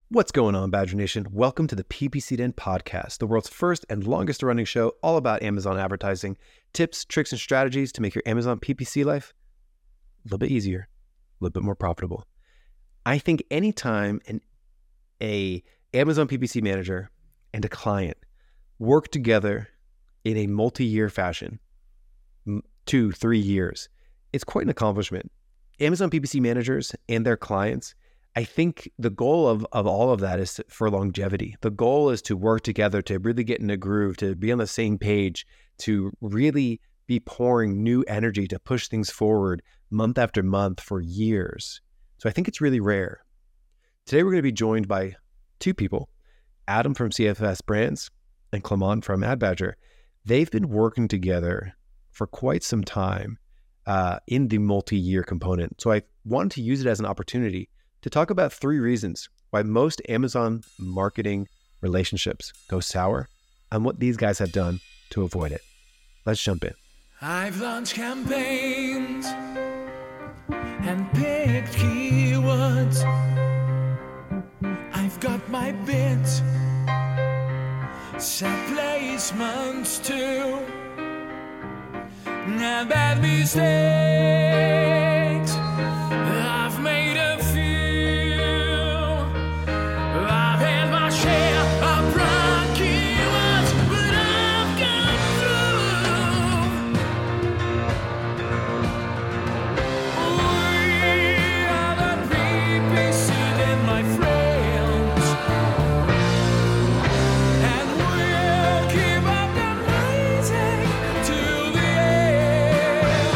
What's going on, Badger Nation? Welcome to the PPC Den podcast, the world's first and longest running show all about Amazon advertising, tips, tricks, and strategies to make your Amazon PPC life a little bit easier, a little bit more profitable. I think anytime a Amazon PPC manager and a client work together in a multi-year fashion, 2-3 years, it's quite an accomplishment. Amazon PPC managers and their clients, I think the goal of all of that is for longevity. The goal is to work together, to really get in a groove, to be on the same page, to really be pouring new energy to push things forward month after month for years. So I think it's really rare. Today we're going to be joined by two people, Adam from CFS Brands and Clement from AdBadger. They've been working together for quite some time in the multi-year component. So I wanted to use it as an opportunity to talk about 3 reasons why most Amazon marketing relationships go sour and what these guys have done to avoid it. Let's jump in. I've launched campaigns and picked keywords. I've got my bids, set placements too. Not bad mistakes, I've made a few. I've had my share of wrong keywords, but I've got through. We are the PPC Den, my friends, and we'll keep up the rising to the end.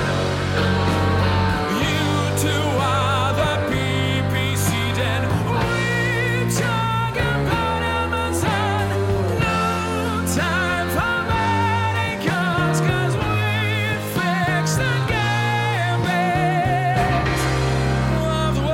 You two are the PPC Den. We talk about Amazon. No time for manicures, 'cause we fix the gambit of the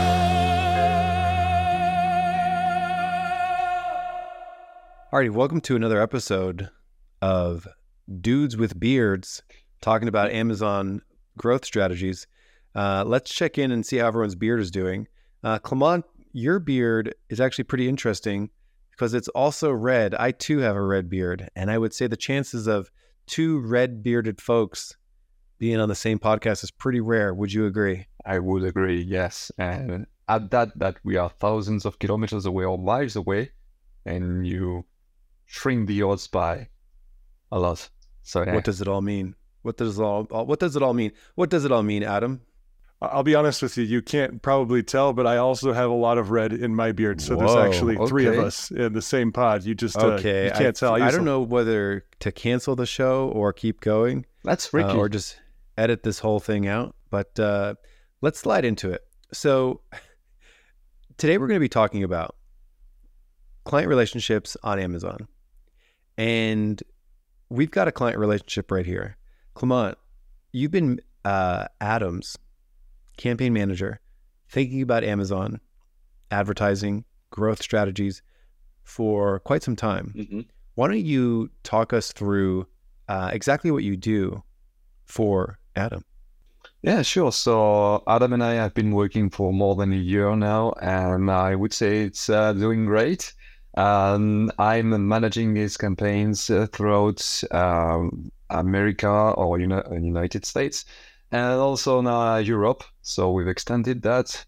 world. Alrighty, welcome to another episode of Dudes with Beards talking about Amazon growth strategies. Let's check in and see how everyone's beard is doing. Clement, your beard is actually pretty interesting because it's also red. I too have a red beard, and I would say the chances of 2 red-bearded folks being on the same podcast is pretty rare. Would you agree? I would agree, yes. And add that we are thousands of kilometers away or miles away, and you shrink the odds by a lot. So yeah. What does it all mean? What does it all mean? What does it all mean, Adam? I'll be honest with you, you can't probably tell, but I also have a lot of red in my beard. So there's Whoa, actually 3 of okay. us in the same pod. You just Okay, you can't tell. I don't know whether to cancel the show or keep going, That's tricky. or just edit this whole thing out. But let's slide into it. So today we're going to be talking about client relationships on Amazon, and we've got a client relationship right here. Clement, you've been Adam's campaign manager, thinking about Amazon advertising growth strategies for quite some time. Mhm. Why don't you talk us through exactly what you do for Adam? Yeah, sure. So Adam and I have been working for more than a year now, and I would say it's doing great. I'm managing these campaigns throughout America or United States, and also now Europe. So we've extended that.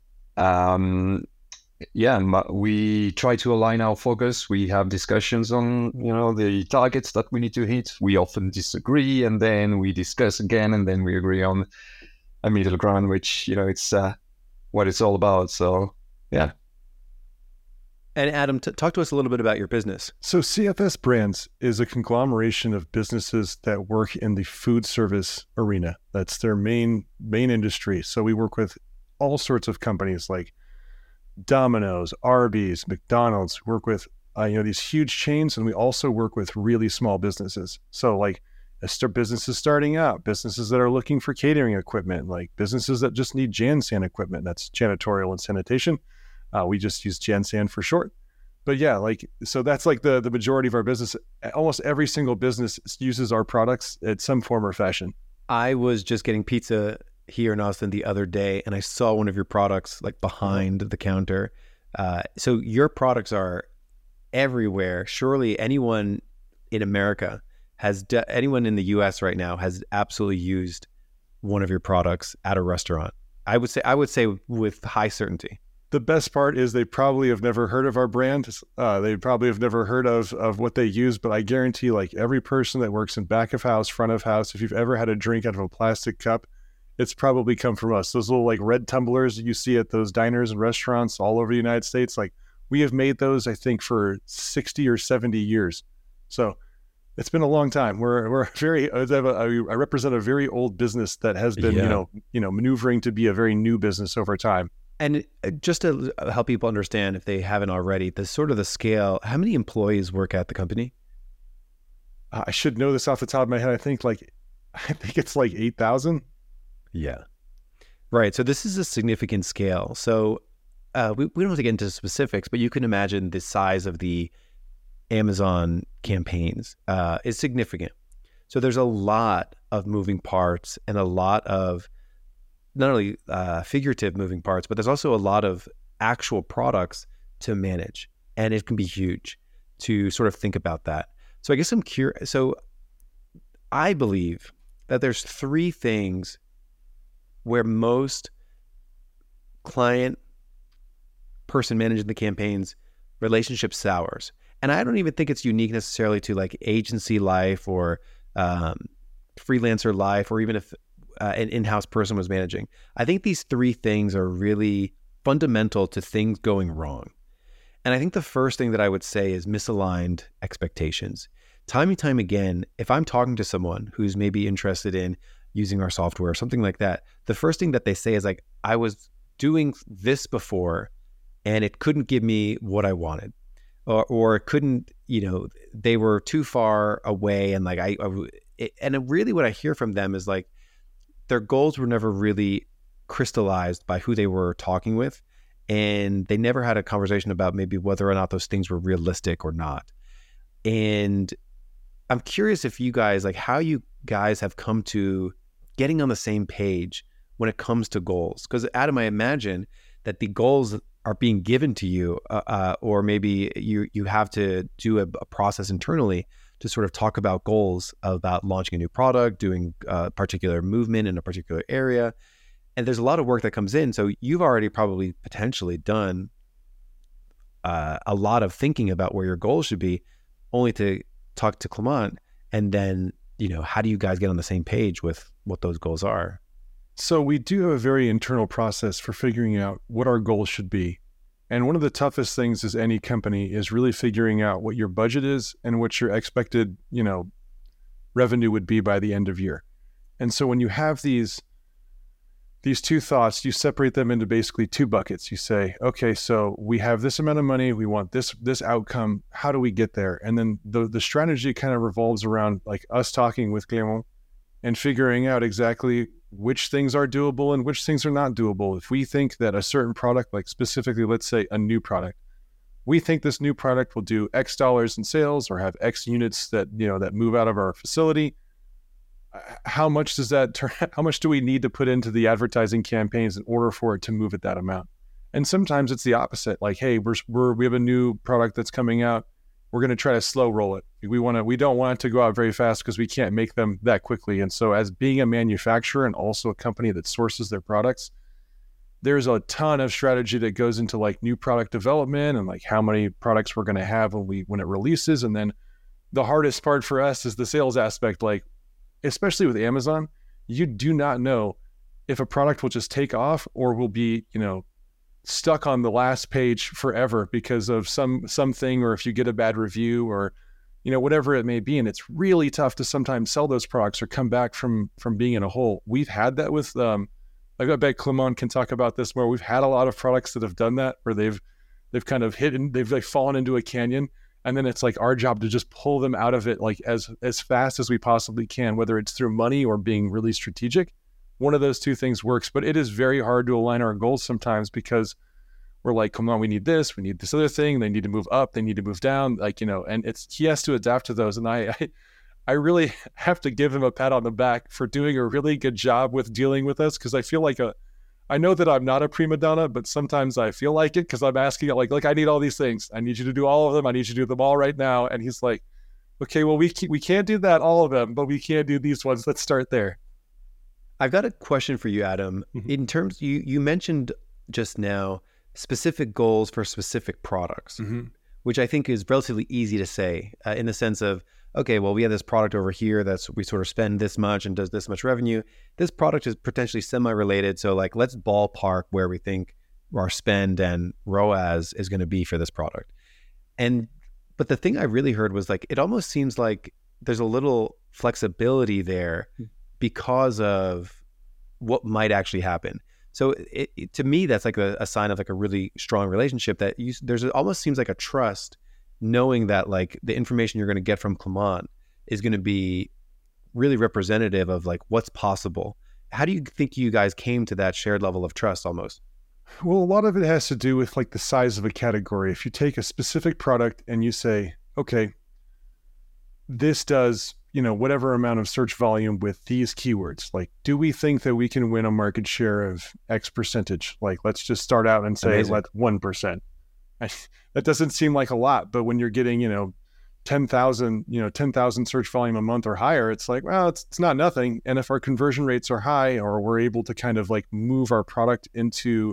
We try to align our focus. We have discussions on, the targets that we need to hit. We often disagree, and then we discuss again, and then we agree on a middle ground, which, it's what it's all about. So, yeah. And Adam, talk to us a little bit about your business. So CFS Brands is a conglomeration of businesses that work in the food service arena. That's their main industry. So we work with all sorts of companies like Domino's, Arby's, McDonald's. We work with these huge chains, and we also work with really small businesses. So like businesses starting out, businesses that are looking for catering equipment, like businesses that just need JanSan equipment. That's janitorial and sanitation. We just use JanSan for short. But yeah, so that's like the majority of our business. Almost every single business uses our products in some form or fashion. I was just getting pizza here in Austin the other day, and I saw one of your products like behind the counter. So your products are everywhere. Surely anyone in America anyone in the US right now has absolutely used one of your products at a restaurant. I would say with high certainty. The best part is they probably have never heard of our brand. They probably have never heard of what they use, but I guarantee like every person that works in back of house, front of house, if you've ever had a drink out of a plastic cup, it's probably come from us. Those little like red tumblers that you see at those diners and restaurants all over the United States, like we have made those, I think, for 60 or 70 years. So it's been a long time. We're very, I represent a very old business that has been, maneuvering to be a very new business over time. And just to help people understand, if they haven't already, the sort of the scale, how many employees work at the company? I should know this off the top of my head. I think it's like 8,000. Yeah. Right. So this is a significant scale. So we don't have to get into specifics, but you can imagine the size of the Amazon campaigns is significant. So there's a lot of moving parts and a lot of not only figurative moving parts, but there's also a lot of actual products to manage. And it can be huge to sort of think about that. So I guess I'm curious. So I believe that there's three things where most client person managing the campaigns relationship sours. And I don't even think it's unique necessarily to like agency life or freelancer life, or even if an in-house person was managing. I think these three things are really fundamental to things going wrong. And I think the first thing that I would say is misaligned expectations. Time and time again, if I'm talking to someone who's maybe interested in using our software or something like that, the first thing that they say is like, I was doing this before and it couldn't give me what I wanted. Or it couldn't, they were too far away. And like, really what I hear from them is like, their goals were never really crystallized by who they were talking with. And they never had a conversation about maybe whether or not those things were realistic or not. And I'm curious if you guys, like how you guys have come to getting on the same page when it comes to goals. Because Adam, I imagine that the goals are being given to you, or maybe you have to do a process internally to sort of talk about goals about launching a new product, doing a particular movement in a particular area. And there's a lot of work that comes in. So you've already probably potentially done a lot of thinking about where your goals should be, only to talk to Clement. And then, how do you guys get on the same page with what those goals are? So we do have a very internal process for figuring out what our goals should be. And one of the toughest things as any company is really figuring out what your budget is and what your expected, revenue would be by the end of year. And so when you have these two thoughts, you separate them into basically two buckets. You say, okay, so we have this amount of money, we want this outcome. How do we get there? And then the strategy kind of revolves around like us talking with Clement and figuring out exactly which things are doable and which things are not doable. If we think that a certain product, like specifically, let's say a new product, we think this new product will do X dollars in sales or have X units that move out of our facility, how much does that turn? How much do we need to put into the advertising campaigns in order for it to move at that amount? And sometimes it's the opposite. Like, hey, we have a new product that's coming out. We're going to try to slow roll it. We don't want it to go out very fast because we can't make them that quickly. And so as being a manufacturer and also a company that sources their products, there's a ton of strategy that goes into like new product development and like how many products we're going to have when it releases. And then the hardest part for us is the sales aspect. Like, especially with Amazon, you do not know if a product will just take off or will be, stuck on the last page forever because of something, or if you get a bad review or, whatever it may be. And it's really tough to sometimes sell those products or come back from being in a hole. We've had that with, I bet Clement can talk about this more. We've had a lot of products that have done that where they've kind of they've like fallen into a canyon. And then it's like our job to just pull them out of it like as fast as we possibly can, whether it's through money or being really strategic. One of those two things works, but it is very hard to align our goals sometimes because we're like, come on, we need this other thing. They need to move up, they need to move down, and he has to adapt to those. And I really have to give him a pat on the back for doing a really good job with dealing with us, because I feel like I know that I'm not a prima donna, but sometimes I feel like it because I'm asking like I need all these things. I need you to do all of them. I need you to do them all right now. And he's like, okay, well we can't do that all of them, but we can do these ones. Let's start there. I've got a question for you, Adam. Mhm. In terms, you mentioned just now specific goals for specific products, which I think is relatively easy to say in the sense of, okay, well, we have this product over here that's we sort of spend this much and does this much revenue. This product is potentially semi-related. So like, let's ballpark where we think our spend and ROAS is going to be for this product. But the thing I really heard was like, it almost seems like there's a little flexibility there because of what might actually happen. So to me, that's like a sign of like a really strong relationship that there's almost seems like a trust knowing that like the information you're going to get from Clement is going to be really representative of like what's possible. How do you think you guys came to that shared level of trust almost? Well, a lot of it has to do with like the size of a category. If you take a specific product and you say, okay, this does, whatever amount of search volume with these keywords, like, do we think that we can win a market share of X percentage? Like, let's just start out and say, Amazing. let's 1%. That doesn't seem like a lot, but when you're getting, 10,000 search volume a month or higher, it's like, well, it's not nothing. And if our conversion rates are high, or we're able to kind of like move our product into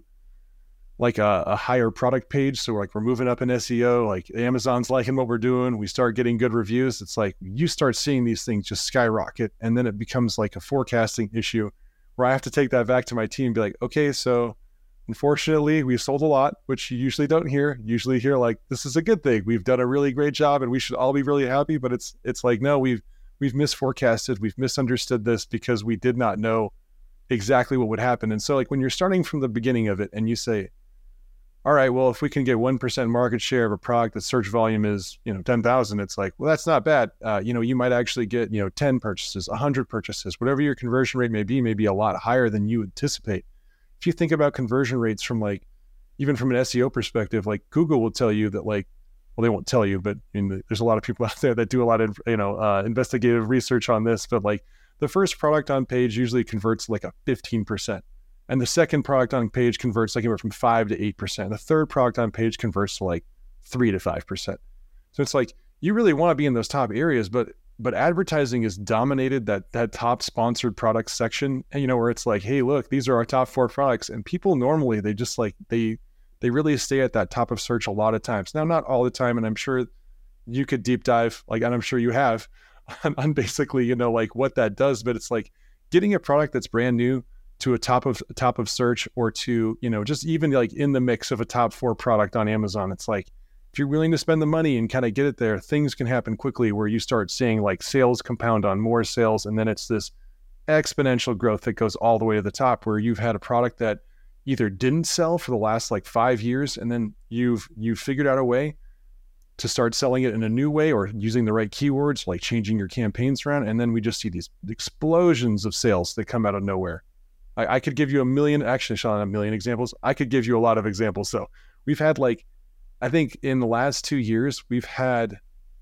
like a higher product page, so like we're moving up in SEO, like Amazon's liking what we're doing, we start getting good reviews, it's like you start seeing these things just skyrocket, and then it becomes like a forecasting issue where I have to take that back to my team and be like, okay, so unfortunately we sold a lot, which you usually don't hear. You usually hear like, this is a good thing, we've done a really great job and we should all be really happy, but it's like, no, we've misforecasted, we've misunderstood this because we did not know exactly what would happen. And so like when you're starting from the beginning of it and you say, all right, well, if we can get 1% market share of a product that search volume is, 10,000, it's like, well, that's not bad. You might actually get, 10 purchases, 100 purchases, whatever your conversion rate may be a lot higher than you anticipate. If you think about conversion rates from like, even from an SEO perspective, like Google will tell you that like, well, they won't tell you, but there's a lot of people out there that do a lot of, investigative research on this, but like the first product on page usually converts like a 15%. And the second product on page converts like anywhere from 5 to 8%. The third product on page converts to like 3 to 5%. So it's like, you really want to be in those top areas, but advertising has dominated that top sponsored products section, and where it's like, hey, look, these are our top 4 products. And people normally, they just like, they really stay at that top of search a lot of times. Now, not all the time. And I'm sure you could deep dive, like, and I'm sure you have on basically, like what that does, but it's like getting a product that's brand new to a top of search, or to, just even like in the mix of a top 4 product on Amazon. It's like, if you're willing to spend the money and kind of get it there, things can happen quickly where you start seeing like sales compound on more sales. And then it's this exponential growth that goes all the way to the top, where you've had a product that either didn't sell for the last like 5 years, and then you've figured out a way to start selling it in a new way, or using the right keywords, like changing your campaigns around. And then we just see these explosions of sales that come out of nowhere. I could give you a million examples. I could give you a lot of examples. So we've had like, I think in the last 2 years, we've had,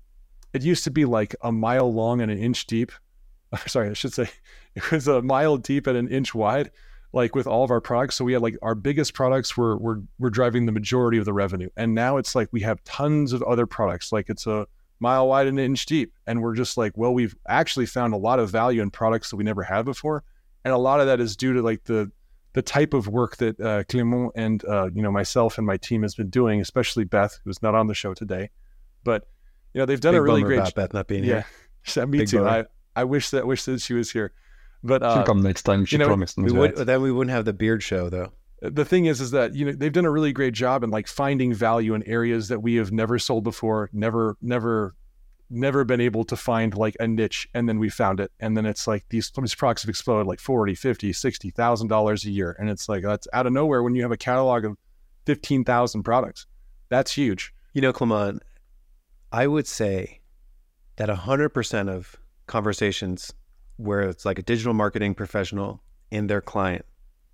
it used to be like a mile long and an inch deep. Sorry, I should say it was a mile deep and an inch wide, like with all of our products. So we had like our biggest products were driving the majority of the revenue. And now it's like we have tons of other products, like it's a mile wide and an inch deep. And we're just like, well, we've actually found a lot of value in products that we never had before. And a lot of that is due to like the type of work that Clement and myself and my team has been doing, especially Beth, who's not on the show today. But they've done Big a really bummer great about Beth not being here. Yeah, me Big too. bummer. I wish that she was here. But She'll come next time. She promised. Then we wouldn't have the beard show though. The thing is that they've done a really great job in like finding value in areas that we have never sold before, never been able to find like a niche, and then we found it, and then it's like these products have exploded like $40,000, $50,000, $60,000 a year, and it's like that's out of nowhere when you have a catalog of 15,000 products. That's huge. Clement, I would say that 100% of conversations where it's like a digital marketing professional and their client,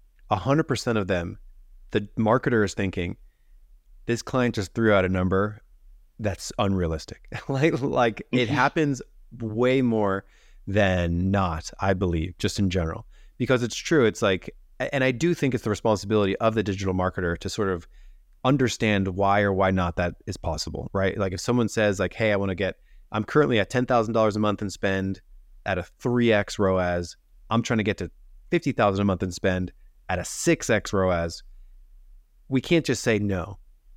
100% of them, the marketer is thinking, this client just threw out a number that's unrealistic. like it happens way more than not, I believe, just in general, because it's true. It's like and I do think it's the responsibility of the digital marketer to sort of understand why or why not that is possible, right? Like if someone says like, hey, I'm currently at $10,000 a month in spend at a 3x ROAS. I'm trying to get to $50,000 a month in spend at a 6x ROAS. We can't just say no.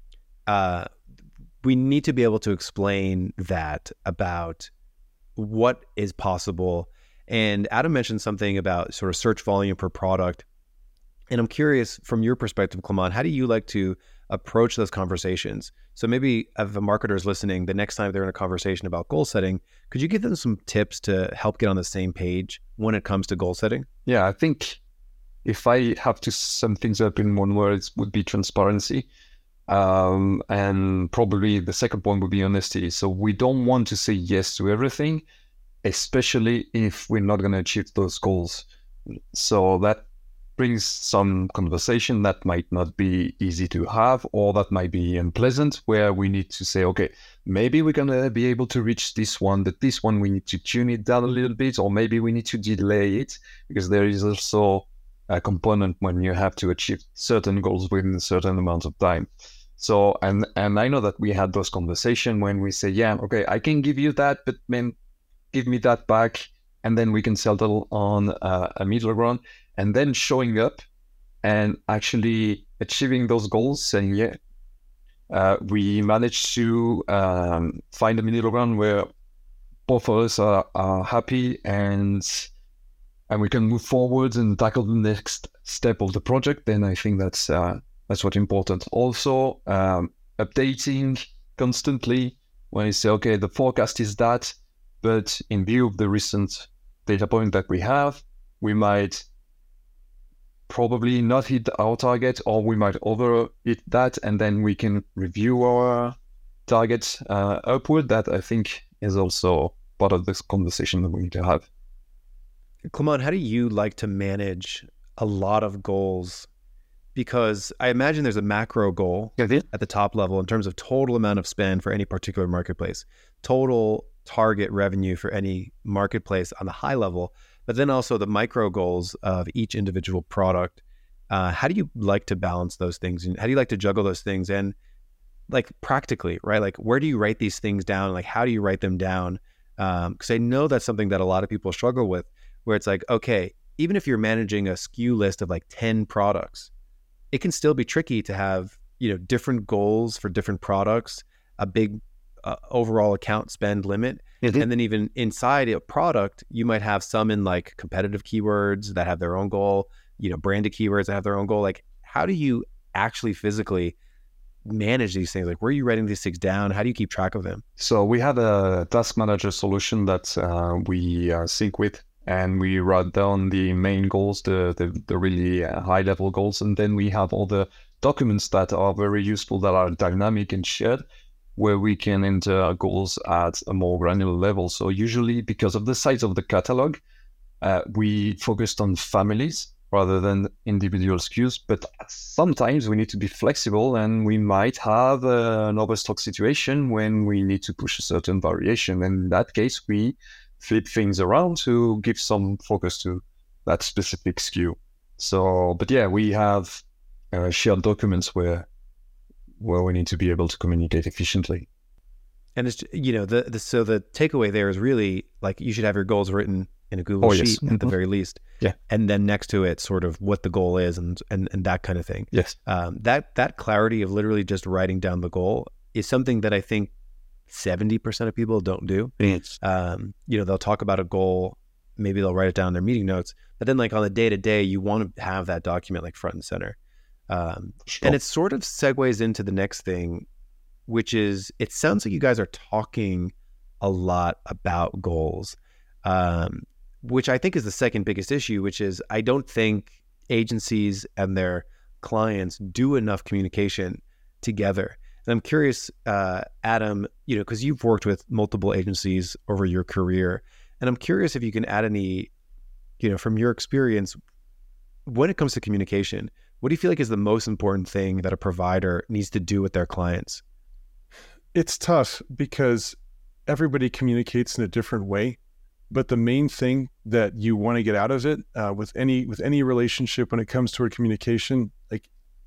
We need to be able to explain that about what is possible. And Adam mentioned something about sort of search volume per product. And I'm curious from your perspective, Clement, how do you like to approach those conversations? So maybe if a marketer is listening, the next time they're in a conversation about goal setting, could you give them some tips to help get on the same page when it comes to goal setting? Yeah, I think if I have to sum things up in one word, it would be transparency. And probably the second point would be honesty. So we don't want to say yes to everything, especially if we're not going to achieve those goals. So that brings some conversation that might not be easy to have, or that might be unpleasant, where we need to say, okay, maybe we're going to be able to reach this one, but this one we need to tune it down a little bit, or maybe we need to delay it, because there is also a component when you have to achieve certain goals within a certain amount of time. So, and I know that we had those conversations when we say, yeah, okay, I can give you that, but man, give me that back, and then we can settle on a middle ground, and then showing up and actually achieving those goals, saying, yeah, we managed to find a middle ground where both of us are happy, and we can move forward and tackle the next step of the project. Then I think that's what's important. Also, updating constantly when you say, okay, the forecast is that, but in view of the recent data point that we have, we might probably not hit our target, or we might over hit that, and then we can review our targets upward. That I think is also part of this conversation that we need to have. Clement, how do you like to manage a lot of goals? Because I imagine there's a macro goal at the top level in terms of total amount of spend for any particular marketplace, total target revenue for any marketplace on the high level, but then also the micro goals of each individual product. How do you like to balance those things? And how do you like to juggle those things? And like practically, right? Like where do you write these things down? Like how do you write them down? Because I know that's something that a lot of people struggle with, where it's like, okay, even if you're managing a SKU list of like 10 products, it can still be tricky to have, different goals for different products, a big overall account spend limit. Mm-hmm. And then even inside a product, you might have some in like competitive keywords that have their own goal, branded keywords that have their own goal. Like, how do you actually physically manage these things? Like, where are you writing these things down? How do you keep track of them? So we have a task manager solution that we sync with, and we write down the main goals, the really high level goals. And then we have all the documents that are very useful, that are dynamic and shared, where we can enter our goals at a more granular level. So usually, because of the size of the catalog, we focused on families rather than individual SKUs. But sometimes we need to be flexible, and we might have an overstock situation when we need to push a certain variation. And in that case, we flip things around to give some focus to that specific SKU. So, but yeah, we have shared documents where we need to be able to communicate efficiently. And it's, so the takeaway there is really like you should have your goals written in a Google sheet at the very least. Yeah. And then next to it, sort of what the goal is and that kind of thing. Yes. That clarity of literally just writing down the goal is something that I think 70% of people don't do. Yes. They'll talk about a goal, maybe they'll write it down in their meeting notes, but then like on the day-to-day, you want to have that document like front and center. Sure. And it sort of segues into the next thing, which is, it sounds like you guys are talking a lot about goals, which I think is the second biggest issue, which is I don't think agencies and their clients do enough communication together. And I'm curious, Adam, because you've worked with multiple agencies over your career, and I'm curious if you can add any, from your experience, when it comes to communication, what do you feel like is the most important thing that a provider needs to do with their clients? It's tough because everybody communicates in a different way, But the main thing that you want to get out of it with any relationship when it comes toward communication, like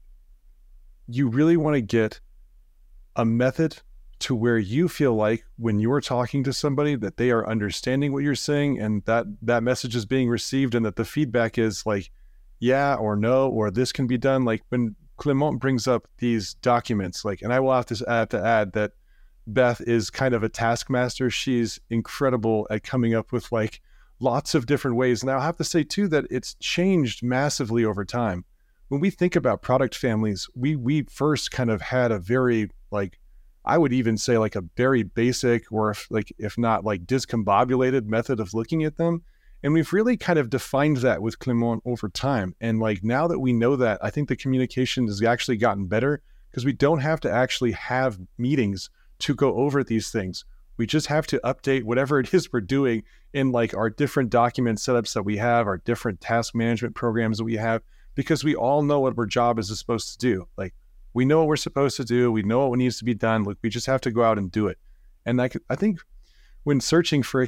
you really want to get a method to where you feel like when you're talking to somebody that they are understanding what you're saying and that message is being received and that the feedback is like, yeah or no, or this can be done. Like when Clement brings up these documents, like, and I will have to add that Beth is kind of a taskmaster. She's incredible at coming up with like lots of different ways. And I'll have to say too, that it's changed massively over time. When we think about product families, we first kind of had a very, like, I would even say like a very basic, or if not like discombobulated method of looking at them. And we've really kind of defined that with Clement over time. And like now that we know that, I think the communication has actually gotten better because we don't have to actually have meetings to go over these things. We just have to update whatever it is we're doing in like our different document setups that we have, our different task management programs that we have, because we all know what our job is supposed to do. Like we know what we're supposed to do. We know what needs to be done. Like we just have to go out and do it. And I think when searching for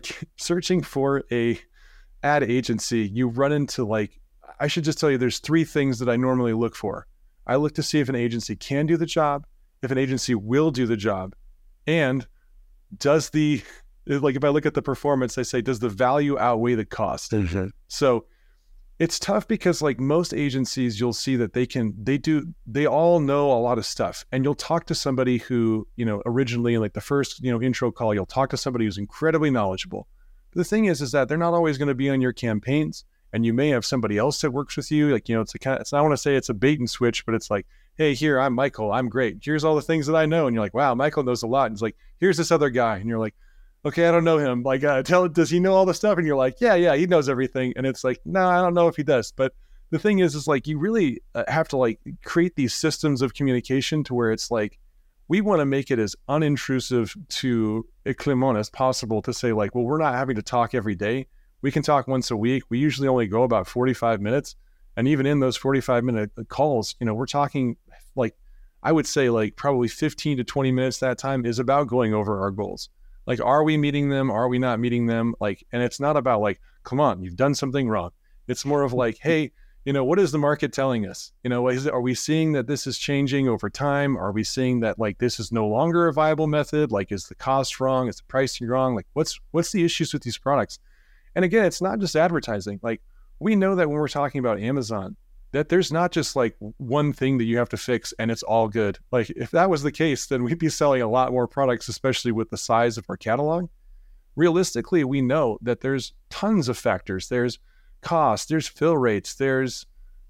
a ad agency, you run into like, I should just tell you, there's 3 things that I normally look for. I look to see if an agency can do the job, if an agency will do the job, and does like if I look at the performance, I say, does the value outweigh the cost? Mm-hmm. So it's tough because like most agencies, you'll see that they all know a lot of stuff. And you'll talk to somebody who, originally like the first, intro call, you'll talk to somebody who's incredibly knowledgeable. But the thing is that they're not always going to be on your campaigns, and you may have somebody else that works with you. Like, it's I want to say it's a bait and switch, but it's like, hey, here, I'm Michael. I'm great. Here's all the things that I know. And you're like, wow, Michael knows a lot. And it's like, here's this other guy. And you're like, okay, I don't know him. Like, does he know all the stuff? And you're like, yeah, he knows everything. And it's like, no, I don't know if he does. But the thing is like, you really have to like create these systems of communication to where it's like, we want to make it as unintrusive to Clement as possible to say like, well, we're not having to talk every day. We can talk once a week. We usually only go about 45 minutes. And even in those 45-minute calls, we're talking like, I would say like probably 15 to 20 minutes that time is about going over our goals. Like, are we meeting them? Are we not meeting them? Like, and it's not about like, come on, you've done something wrong. It's more of like, hey, what is the market telling us? Are we seeing that this is changing over time? Are we seeing that like this is no longer a viable method? Like, is the cost wrong? Is the pricing wrong? Like, what's the issues with these products? And again, it's not just advertising. Like, we know that when we're talking about Amazon, that there's not just like one thing that you have to fix and it's all good. Like, if that was the case, then we'd be selling a lot more products, especially with the size of our catalog. Realistically, we know that there's tons of factors. There's cost, there's fill rates, there's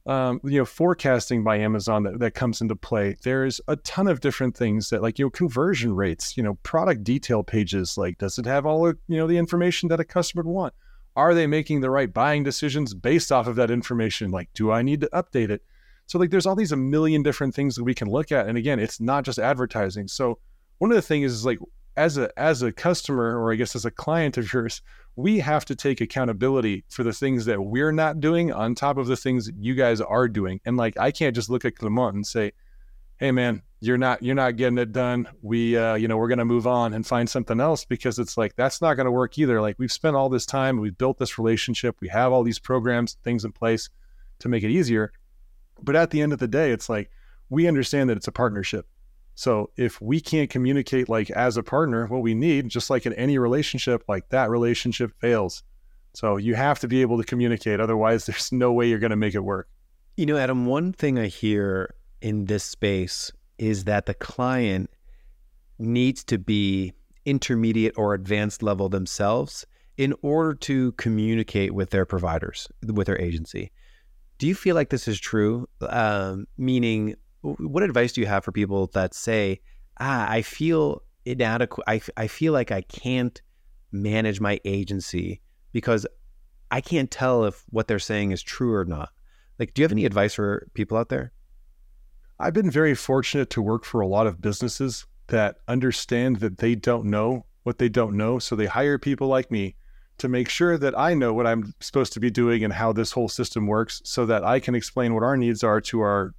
forecasting by Amazon that comes into play. There's a ton of different things that like, conversion rates, product detail pages, like, does it have all of, the information that a customer would want? Are they making the right buying decisions based off of that information? Like, do I need to update it? So like, there's all these a million different things that we can look at. And again, it's not just advertising. So one of the things is like, as a customer, or I guess as a client of yours, we have to take accountability for the things that we're not doing on top of the things that you guys are doing. And like, I can't just look at Clement and say, hey man, you're not getting it done. We, we're going to move on and find something else, because it's like, that's not going to work either. Like, we've spent all this time, we've built this relationship, we have all these programs, things in place to make it easier. But at the end of the day, it's like, we understand that it's a partnership. So if we can't communicate like as a partner what we need, just like in any relationship, like that relationship fails. So you have to be able to communicate. Otherwise, there's no way you're going to make it work. Adam, one thing I hear in this space is that the client needs to be intermediate or advanced level themselves in order to communicate with their providers, with their agency. Do you feel like this is true? Meaning, what advice do you have for people that say, I feel inadequate, I feel like I can't manage my agency because I can't tell if what they're saying is true or not? Like, do you have any advice for people out there? I've been very fortunate to work for a lot of businesses that understand that they don't know what they don't know. So they hire people like me to make sure that I know what I'm supposed to be doing and how this whole system works, so that I can explain what our needs are to our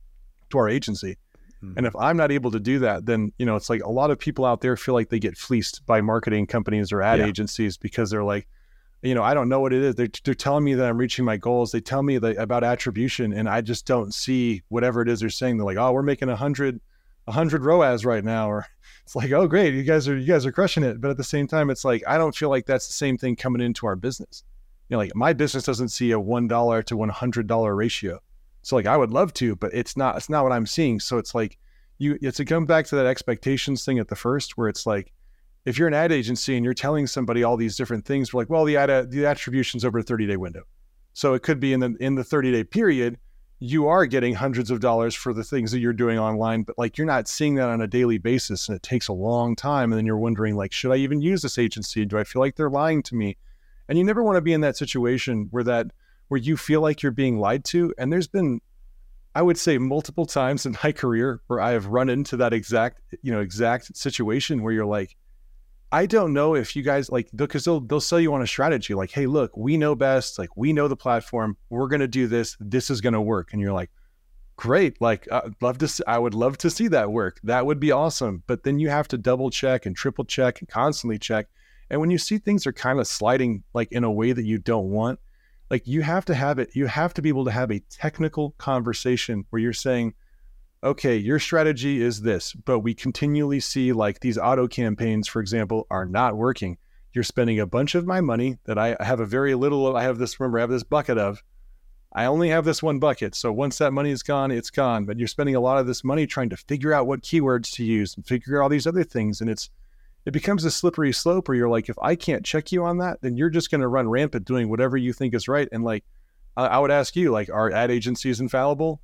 agency. And if I'm not able to do that, then, it's like a lot of people out there feel like they get fleeced by marketing companies or ad agencies, because they're like, I don't know what it is. They're telling me that I'm reaching my goals. They tell me about attribution, and I just don't see whatever it is they're saying. They're like, oh, we're making 100 ROAS right now, or it's like, oh, great, you guys are crushing it. But at the same time, it's like, I don't feel like that's the same thing coming into our business. Like my business doesn't see a $1 to $100 ratio. So like I would love to, but it's not what I'm seeing. So it's like it's to come back to that expectations thing at the first, where it's like, if you're an ad agency and you're telling somebody all these different things, we're like, well, the attribution's over a 30-day window. So it could be in the 30-day period, you are getting hundreds of dollars for the things that you're doing online, but like you're not seeing that on a daily basis, and it takes a long time. And then you're wondering, like, should I even use this agency? Do I feel like they're lying to me? And you never want to be in that situation where you feel like you're being lied to. And there's been, I would say, multiple times in my career where I have run into that exact situation where you're like, I don't know if you guys like, because they'll sell you on a strategy like, hey, look, we know best, like we know the platform, we're going to do this is going to work. And you're like, great, like I would love to see that work. That would be awesome. But then you have to double check and triple check and constantly check. And when you see things are kind of sliding like in a way that you don't want, like you have to be able to have a technical conversation where you're saying, okay, your strategy is this, but we continually see like these auto campaigns, for example, are not working. You're spending a bunch of my money that I have I have this bucket of. I only have this one bucket. So once that money is gone, it's gone. But you're spending a lot of this money trying to figure out what keywords to use and figure out all these other things. And it becomes a slippery slope where you're like, if I can't check you on that, then you're just going to run rampant doing whatever you think is right. And like, I would ask you, like, are ad agencies infallible?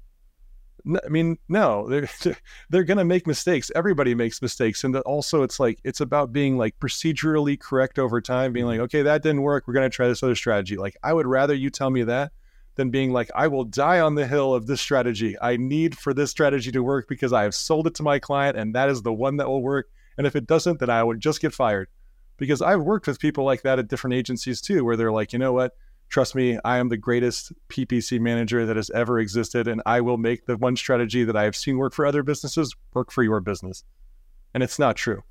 I mean, no, they're going to make mistakes. Everybody makes mistakes. And also it's like, it's about being like procedurally correct over time, being like, okay, that didn't work. We're going to try this other strategy. Like, I would rather you tell me that than being like, I will die on the hill of this strategy. I need for this strategy to work because I have sold it to my client and that is the one that will work. And if it doesn't, then I would just get fired. Because I've worked with people like that at different agencies too, where they're like, you know what? Trust me, I am the greatest PPC manager that has ever existed, and I will make the one strategy that I have seen work for other businesses work for your business. And it's not true.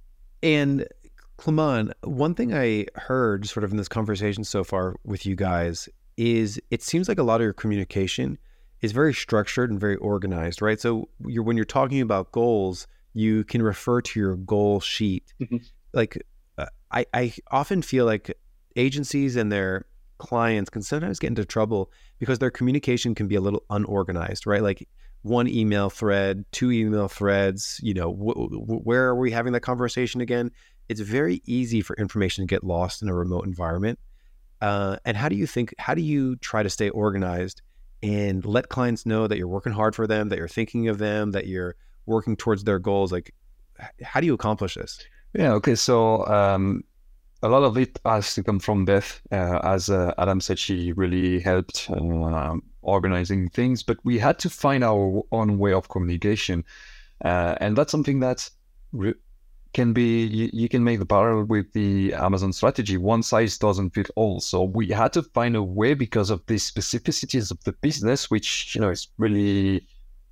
And Clement, one thing I heard sort of in this conversation so far with you guys is it seems like a lot of your communication is very structured and very organized, right? So when you're talking about goals, you can refer to your goal sheet. Mm-hmm. Like I often feel like agencies and their clients can sometimes get into trouble because their communication can be a little unorganized, right? Like one email thread, two email threads, where are we having that conversation again? It's very easy for information to get lost in a remote environment. And how do you try to stay organized and let clients know that you're working hard for them, that you're thinking of them, that you're working towards their goals? Like, how do you accomplish this? Yeah, okay. So a lot of it has to come from Beth. As Adam said, she really helped organizing things, but we had to find our own way of communication. And that's something that can be, you can make the parallel with the Amazon strategy. One size doesn't fit all. So we had to find a way because of the specificities of the business, which, is really,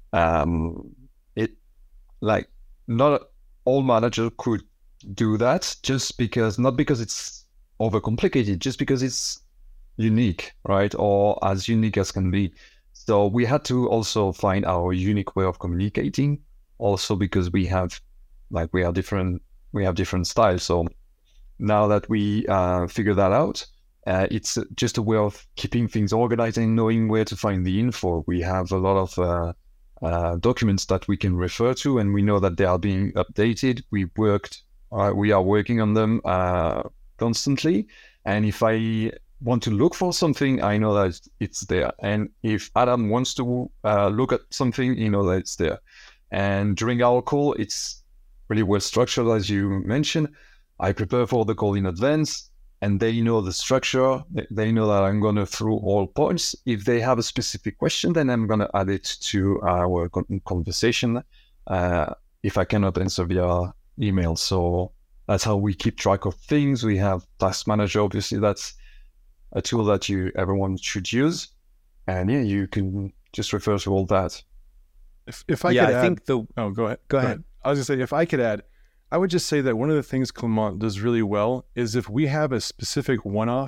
not all managers could do that not because it's overcomplicated, just because it's unique, right? Or as unique as can be. So we had to also find our unique way of communicating, also because we have different styles. So now that we figure that out, it's just a way of keeping things organized and knowing where to find the info. We have a lot of documents that we can refer to, and we know that they are being updated. We are working on them constantly. And if I want to look for something, I know that it's there. And if Adam wants to look at something, you know that it's there. And during our call, it's really well structured, as you mentioned. I prepare for the call in advance, and they know the structure. They know that I'm going to through all points. If they have a specific question, then I'm going to add it to our conversation if I cannot answer via email. So that's how we keep track of things. We have Task Manager, obviously. That's a tool that everyone should use. And yeah, you can just refer to all that. If I could add, go ahead. I was gonna say, if I could add, I would just say that one of the things Clement does really well is if we have a specific one-off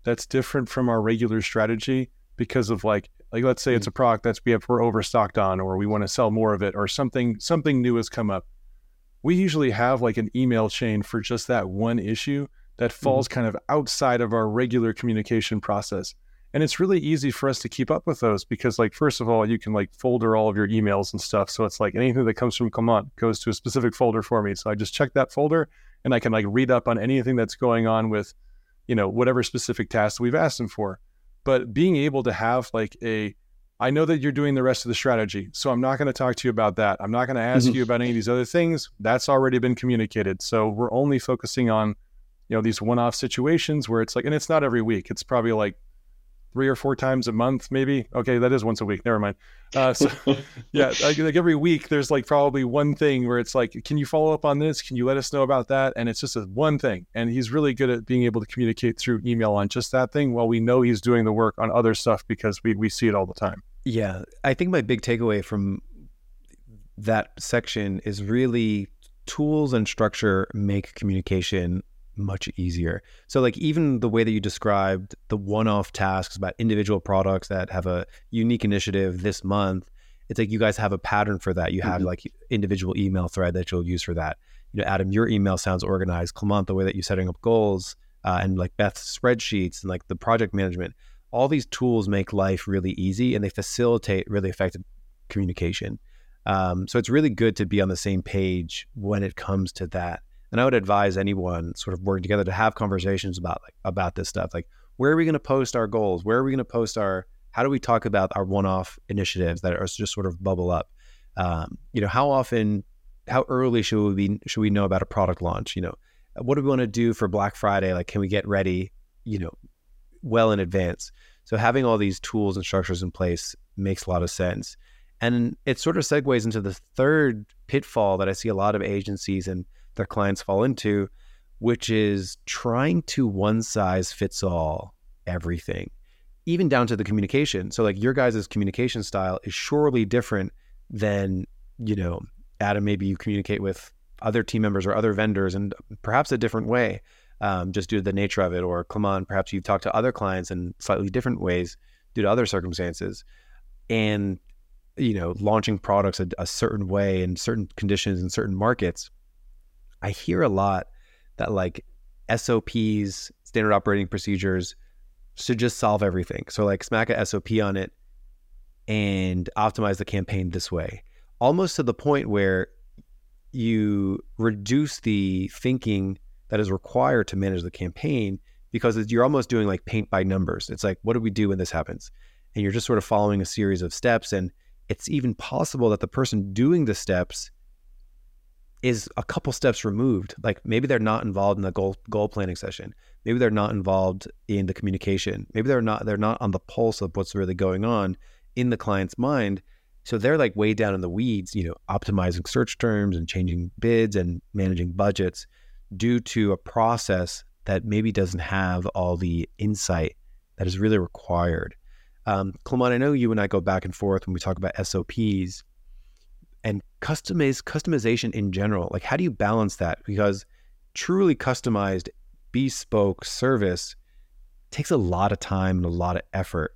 that's different from our regular strategy because of like let's say it's a product we're overstocked on, or we want to sell more of it, or something new has come up. We usually have like an email chain for just that one issue that falls kind of outside of our regular communication process. And it's really easy for us to keep up with those because, like, first of all, you can like folder all of your emails and stuff. So it's like anything that comes from Clement goes to a specific folder for me. So I just check that folder and I can like read up on anything that's going on with, whatever specific tasks we've asked them for. But being able to have like I know that you're doing the rest of the strategy, so I'm not going to talk to you about that. I'm not going to ask you about any of these other things. That's already been communicated. So we're only focusing on, these one-off situations where it's like, and it's not every week. It's probably like 3 or 4 times a month, maybe. Okay, that is once a week. Never mind. So yeah, like every week, there's like probably one thing where it's like, can you follow up on this? Can you let us know about that? And it's just one thing. And he's really good at being able to communicate through email on just that thing while we know he's doing the work on other stuff because we see it all the time. Yeah, I think my big takeaway from that section is really tools and structure make communication much easier. So like even the way that you described the one-off tasks about individual products that have a unique initiative this month, it's like you guys have a pattern for that. You have like individual email thread that you'll use for that. Adam, your email sounds organized. Clement, the way that you're setting up goals and like Beth's spreadsheets and like the project management, all these tools make life really easy and they facilitate really effective communication. So it's really good to be on the same page when it comes to that. And I would advise anyone sort of working together to have conversations about this stuff. Like, where are we going to post our goals? Where are we going to post how do we talk about our one-off initiatives that are just sort of bubble up? How early should we know about a product launch? What do we want to do for Black Friday? Like, can we get ready, well in advance? So having all these tools and structures in place makes a lot of sense. And it sort of segues into the third pitfall that I see a lot of agencies and their clients fall into, which is trying to one size fits all everything, even down to the communication. So like your guys' communication style is surely different than, Adam, maybe you communicate with other team members or other vendors and perhaps a different way, just due to the nature of it. Or Clement, perhaps you've talked to other clients in slightly different ways due to other circumstances. And, launching products a certain way in certain conditions in certain markets. I hear a lot that like SOPs, standard operating procedures, should just solve everything. So like smack a SOP on it and optimize the campaign this way, almost to the point where you reduce the thinking that is required to manage the campaign because you're almost doing like paint by numbers. It's like, what do we do when this happens? And you're just sort of following a series of steps. And it's even possible that the person doing the steps is a couple steps removed. Like maybe they're not involved in the goal planning session. Maybe they're not involved in the communication. Maybe they're not on the pulse of what's really going on in the client's mind. So they're like way down in the weeds, optimizing search terms and changing bids and managing budgets due to a process that maybe doesn't have all the insight that is really required. Clement, I know you and I go back and forth when we talk about SOPs and customization in general. Like, how do you balance that? Because truly customized, bespoke service takes a lot of time and a lot of effort.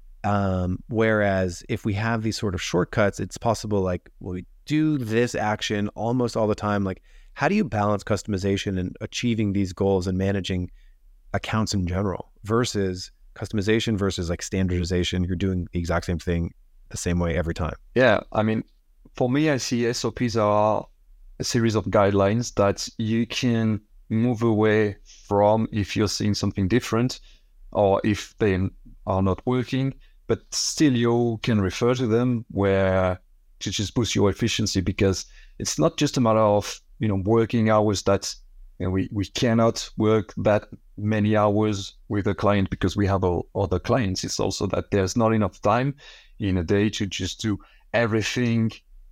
Whereas if we have these sort of shortcuts, it's possible, like, well, we do this action almost all the time. Like, how do you balance customization and achieving these goals and managing accounts in general versus customization versus like standardization? You're doing the exact same thing the same way every time. Yeah, I mean, for me, I see SOPs are a series of guidelines that you can move away from if you're seeing something different or if they are not working, but still you can refer to them where to just boost your efficiency, because it's not just a matter of, working hours that we cannot work that many hours with a client because we have other clients. It's also that there's not enough time in a day to just do everything,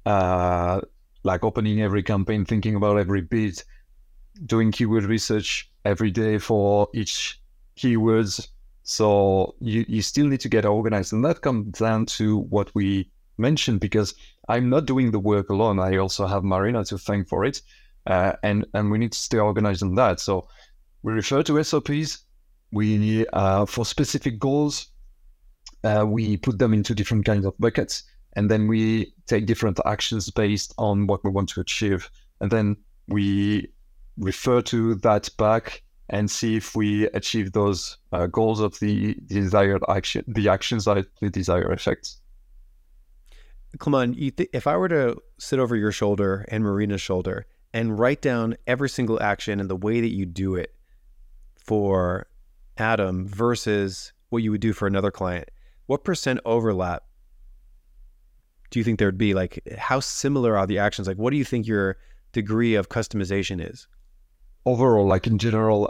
like opening every campaign, thinking about every bid, doing keyword research every day for each keywords. So you still need to get organized. And that comes down to what we mentioned, because I'm not doing the work alone. I also have Marina to thank for it. And we need to stay organized on that. So we refer to SOPs, we for specific goals, we put them into different kinds of buckets, and then we take different actions based on what we want to achieve. And then we refer to that back and see if we achieve those goals of the desired action, the actions that have the desired effects. Clement, if I were to sit over your shoulder and Marina's shoulder and write down every single action and the way that you do it for Adam versus what you would do for another client, what % overlap do you think there'd be? Like, how similar are the actions? Like, what do you think your degree of customization is? Overall, like in general,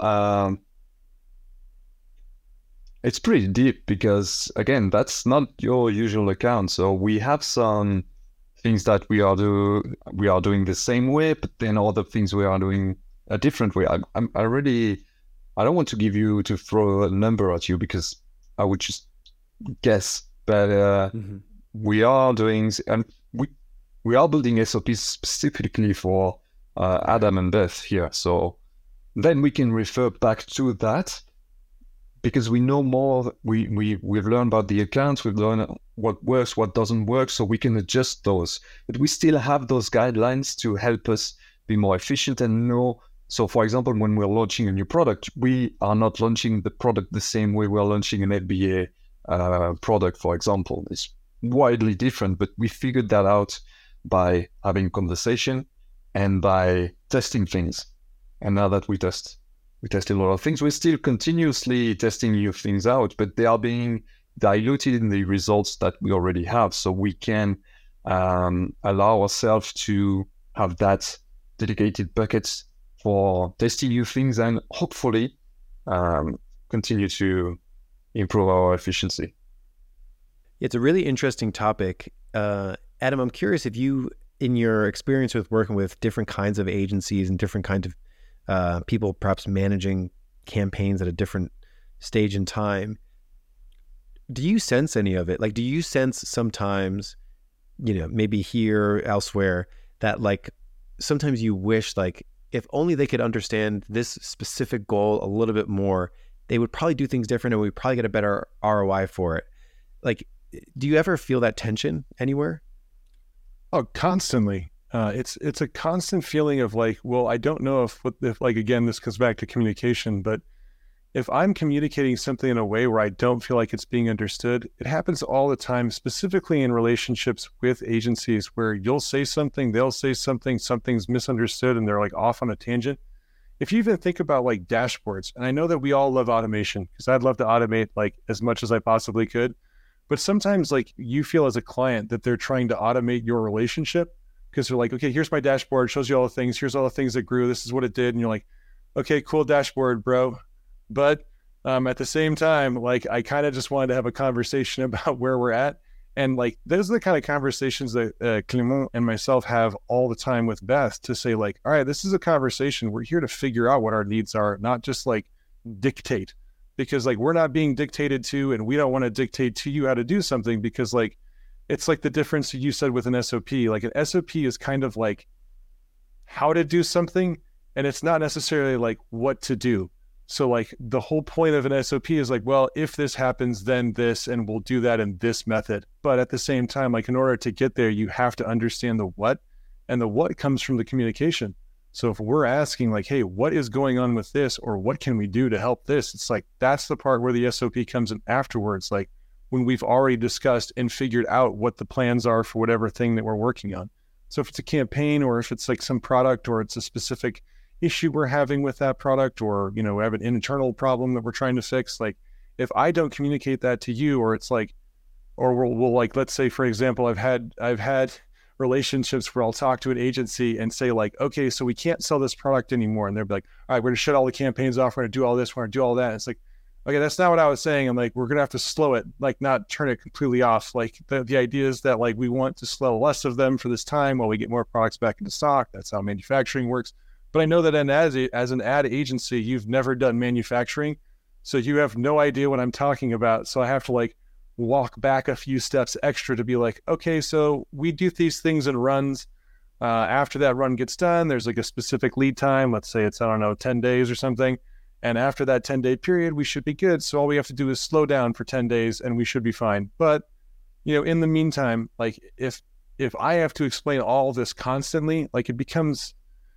it's pretty deep because, again, that's not your usual account. So we have some things that we are doing the same way, but then other things we are doing a different way. I don't want to throw a number at you because I would just guess, but we are doing, and we are building SOPs specifically for Adam and Beth here. So then we can refer back to that because we know more. We've learned about the accounts, we've learned what works, what doesn't work, so we can adjust those. But we still have those guidelines to help us be more efficient and know. So, for example, when we're launching a new product, we are not launching the product the same way we're launching an FBA product, for example. It's widely different, but we figured that out by having conversation and by testing things. And now that we test a lot of things, we're still continuously testing new things out, but they are being diluted in the results that we already have. So we can allow ourselves to have that dedicated buckets for testing new things and hopefully continue to improve our efficiency. It's a really interesting topic. Adam, I'm curious if you, in your experience with working with different kinds of agencies and different kinds of people perhaps managing campaigns at a different stage in time, do you sense any of it? Like, do you sense sometimes, maybe here, elsewhere, that like sometimes you wish like if only they could understand this specific goal a little bit more, they would probably do things different and we'd probably get a better ROI for it. Like, do you ever feel that tension anywhere? Oh, constantly. It's a constant feeling of like, well, I don't know if like, again, this comes back to communication, but if I'm communicating something in a way where I don't feel like it's being understood, it happens all the time, specifically in relationships with agencies where you'll say something, they'll say something, something's misunderstood and they're like off on a tangent. If you even think about like dashboards, and I know that we all love automation because I'd love to automate like as much as I possibly could, but sometimes like you feel as a client that they're trying to automate your relationship because they're like, okay, here's my dashboard, shows you all the things, here's all the things that grew, this is what it did. And you're like, okay, cool dashboard, bro. But at the same time, like I kind of just wanted to have a conversation about where we're at. And like, those are the kind of conversations that Clement and myself have all the time with Beth to say like, all right, this is a conversation. We're here to figure out what our needs are, not just like dictate, because like we're not being dictated to, and we don't want to dictate to you how to do something because like, it's like the difference you said with an SOP. Like an SOP is kind of like how to do something, and it's not necessarily like what to do. So like the whole point of an SOP is like, well, if this happens, then this, and we'll do that in this method. But at the same time, like in order to get there, you have to understand the what, and the what comes from the communication. So if we're asking like, hey, what is going on with this, or what can we do to help this? It's like, that's the part where the SOP comes in afterwards. Like when we've already discussed and figured out what the plans are for whatever thing that we're working on. So if it's a campaign, or if it's like some product, or it's a specific issue we're having with that product, or we have an internal problem that we're trying to fix, like if I don't communicate that to you, or it's like, or we'll like, let's say for example, I've had relationships where I'll talk to an agency and say like, okay, so we can't sell this product anymore, and they'll be like, all right, we're gonna shut all the campaigns off, we're gonna do all this, we're gonna do all that. And it's like, okay, that's not what I was saying. I'm like, we're gonna have to slow it, like not turn it completely off. Like the idea is that like we want to slow less of them for this time while we get more products back into stock. That's how manufacturing works. But I know that as an ad agency, you've never done manufacturing, so you have no idea what I'm talking about. So I have to like walk back a few steps extra to be like, okay, so we do these things in runs. After that run gets done, there's like a specific lead time. Let's say it's, I don't know, 10 days or something. And after that 10-day period, we should be good. So all we have to do is slow down for 10 days and we should be fine. But, in the meantime, like if I have to explain all this constantly, like it becomes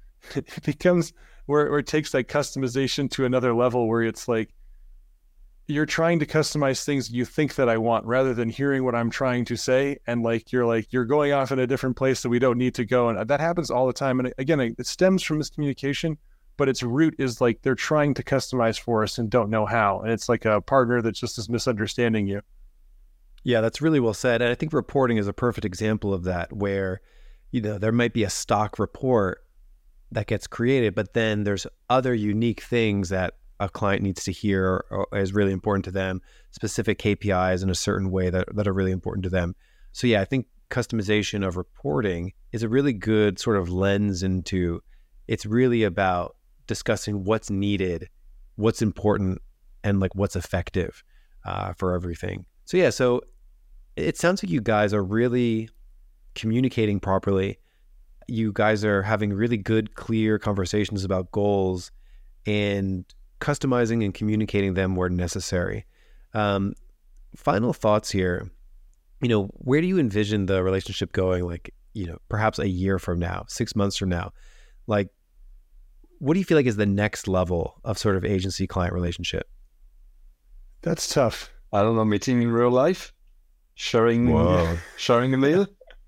where it takes like customization to another level where it's like, you're trying to customize things you think that I want rather than hearing what I'm trying to say. And you're going off in a different place that we don't need to go. And that happens all the time. And again, it stems from miscommunication, but its root is like they're trying to customize for us and don't know how. And it's like a partner that just is misunderstanding you. Yeah, that's really well said. And I think reporting is a perfect example of that, where, there might be a stock report that gets created, but then there's other unique things that a client needs to hear or is really important to them, specific KPIs in a certain way that are really important to them. So yeah, I think customization of reporting is a really good sort of lens into, it's really about discussing what's needed, what's important, and like what's effective for everything. So yeah, so it sounds like you guys are really communicating properly. You guys are having really good, clear conversations about goals and customizing and communicating them where necessary. Final thoughts here. Where do you envision the relationship going? Like, perhaps a year from now, 6 months from now, like, what do you feel like is the next level of sort of agency client relationship? That's tough. I don't know, meeting in real life, sharing a meal.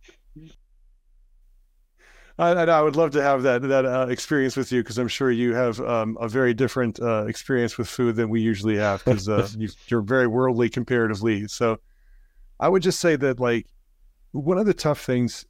I would love to have that experience with you, because I'm sure you have a very different experience with food than we usually have, because you're very worldly comparatively. So I would just say that, like, one of the tough things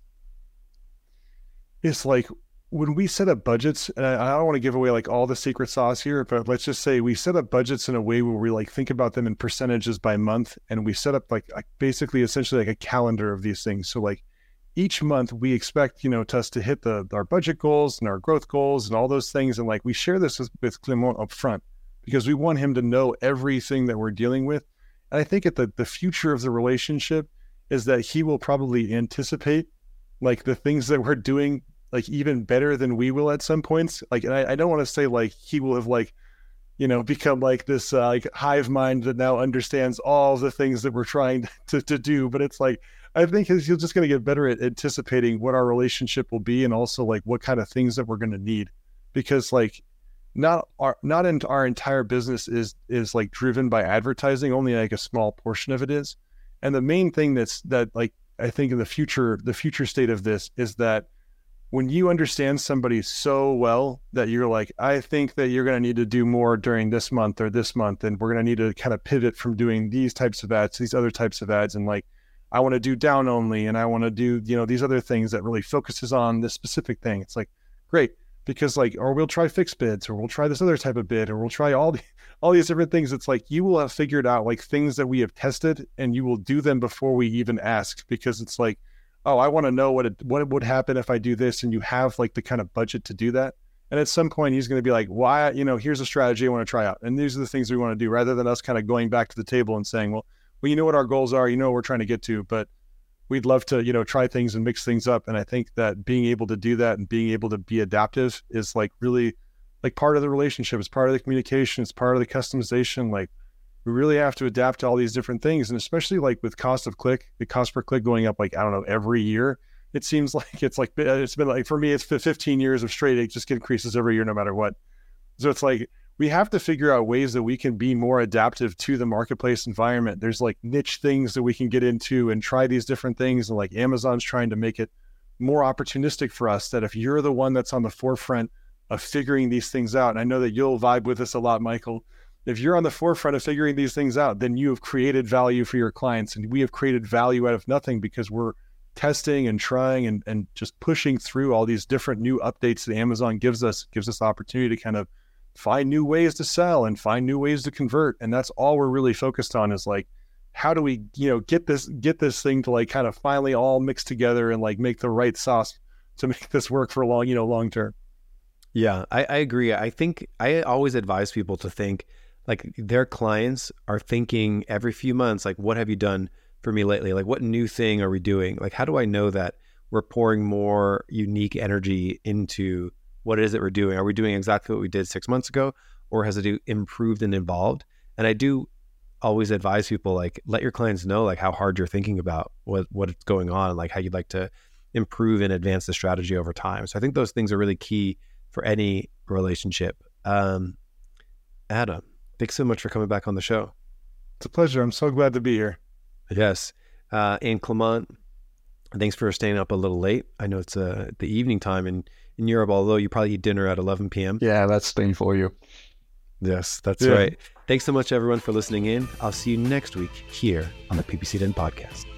is, like, when we set up budgets, and I don't want to give away like all the secret sauce here, but let's just say we set up budgets in a way where we like think about them in percentages by month, and we set up like basically essentially like a calendar of these things. So like each month we expect, us to hit our budget goals and our growth goals and all those things. And like we share this with Clement up front because we want him to know everything that we're dealing with. And I think the future of the relationship is that he will probably anticipate like the things that we're doing like even better than we will at some points. Like, and I don't want to say like he will have like, become like this like hive mind that now understands all the things that we're trying to do. But it's like, I think he's just going to get better at anticipating what our relationship will be, and also like what kind of things that we're going to need, because like not our entire business is like driven by advertising. Only like a small portion of it is. And the main thing that like I think in the future state of this is that when you understand somebody so well that you're like, I think that you're going to need to do more during this month or this month, and we're going to need to kind of pivot from doing these types of ads to these other types of ads, and like I want to do down only, and I want to do these other things that really focuses on this specific thing. It's like great, because like, or we'll try fixed bids, or we'll try this other type of bid, or we'll try all these different things. It's like you will have figured out like things that we have tested, and you will do them before we even ask, because it's like, oh, I want to know what would happen if I do this, and you have like the kind of budget to do that. And at some point he's going to be like, why, here's a strategy I want to try out, and these are the things we want to do, rather than us kind of going back to the table and saying, well, you know what our goals are, what we're trying to get to, but we'd love to, try things and mix things up. And I think that being able to do that and being able to be adaptive is like really like part of the relationship. It's part of the communication. It's part of the customization. Like we really have to adapt to all these different things. And especially like with the cost per click going up, like, I don't know, every year, it seems like it's been like, for me, it's 15 years of straight, it just increases every year, no matter what. So it's like, we have to figure out ways that we can be more adaptive to the marketplace environment. There's like niche things that we can get into and try these different things. And like Amazon's trying to make it more opportunistic for us, that if you're the one that's on the forefront of figuring these things out, and I know that you'll vibe with this a lot, Michael, if you're on the forefront of figuring these things out, then you have created value for your clients. And we have created value out of nothing, because we're testing and trying and just pushing through all these different new updates that Amazon gives us the opportunity to kind of find new ways to sell and find new ways to convert. And that's all we're really focused on, is like, how do we, get this thing to like kind of finally all mix together and like make the right sauce to make this work for long term. Yeah, I agree. I think I always advise people to think like their clients are thinking every few months, like, what have you done for me lately? Like, what new thing are we doing? Like, how do I know that we're pouring more unique energy into what it is that we're doing? Are we doing exactly what we did 6 months ago? or has it improved and evolved? And I do always advise people, like, let your clients know like how hard you're thinking about what's going on, and like how you'd like to improve and advance the strategy over time. So I think those things are really key for any relationship. Adam, thanks so much for coming back on the show. It's a pleasure. I'm so glad to be here. Yes. And Clement, thanks for staying up a little late. I know it's the evening time in Europe, although you probably eat dinner at 11 p.m. Yeah, that's Spain for you. Yes, that's right. Thanks so much, everyone, for listening in. I'll see you next week here on the PPC Den podcast.